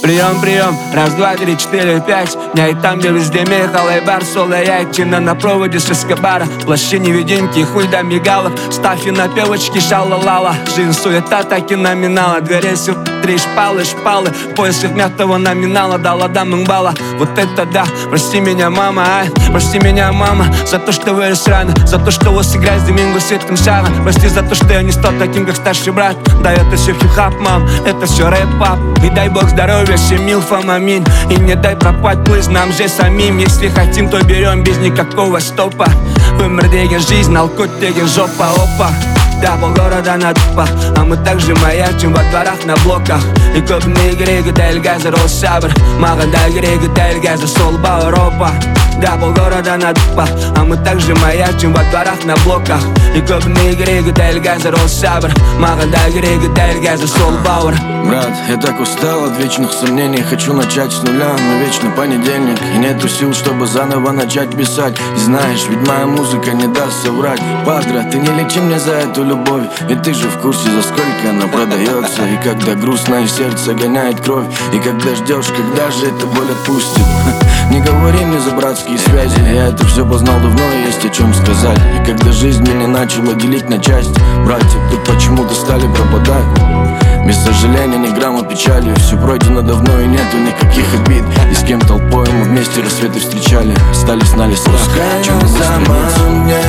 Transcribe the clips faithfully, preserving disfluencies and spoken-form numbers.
Прием, прием, раз, два, три, четыре, пять. Я и там, где везде мехал, и бар, соло, яйчина на проводе с Эскобара. В плаще невидимки, хуй до мигалов. Ставки на певочки, шала-лала. Жизнь суета, так и номинала. Дверей сил, три шпалы, шпалы. В поисках мягкого номинала, дала дамам бала. Вот это да, прости меня, мама, ай. Прости меня, мама, за то, что вырос рано. За то, что вас играть с Доминго светком шага. Прости за то, что я не стал таким, как старший брат. Да, это все хип-хап, мам, это все рэп-пап. И дай бог здоровья всем милфам, аминь. И не дай пропасть, плыть нам же самим. Если хотим, то берем без никакого стопа. Вымер деген жизнь, алкоть деген жопа, опа. Да, полгорода на тупо, а мы также маячим во дворах на блоках. И көбіне керек дәл қазір ол сабыр. Маған да керек дәл қазір сол бауыр, опа. Да, полгорода на тупо, а мы также маячим во дворах на блоках. И көбіне керек дәл қазір ол сабыр. Маған да керек дәл қазір сол бауыр. Брат, я так устал от вечных сомнений. Хочу начать с нуля, но вечно понедельник. И нету сил, чтобы заново начать писать. И знаешь, ведь моя музыка не даст соврать. Падре, ты не лечи мне за эту любовь. И ты же в курсе, за сколько она продается. И когда грустно и сердце гоняет кровь. И когда ждешь, когда же эта боль отпустит. Не говори мне за братские связи. Я это все познал давно, и есть о чем сказать. И когда жизнь меня начала делить на части, братья тут почему-то стали пропадать. Без сожаления, ни грамма печали. Все пройдено давно и нету никаких обид. И с кем толпой мы вместе рассветы встречали. Остались на лесах, чем мы заманим мне.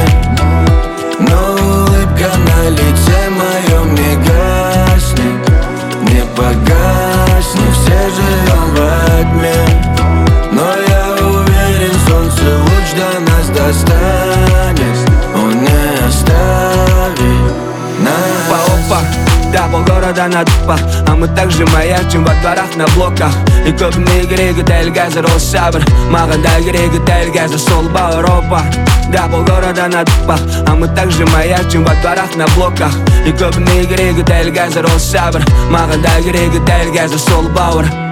Но улыбка на лице моем не гаснет, не погаснет. Все живем во тьме, но я уверен, солнце луч до нас достанет. Он не оставит нас. Опа, да, полгорода на тупо, а мы также маячим во дворах на блоках. И көбіне керек дәл қазір ол сабыр. Маған да керек дәл қазір сол бауыр, опа. Да, полгорода на тупо, а мы также маячим во дворах на блоках. И көбіне керек дәл қазір ол сабыр. Маған да керек дәл қазір сол бауыр.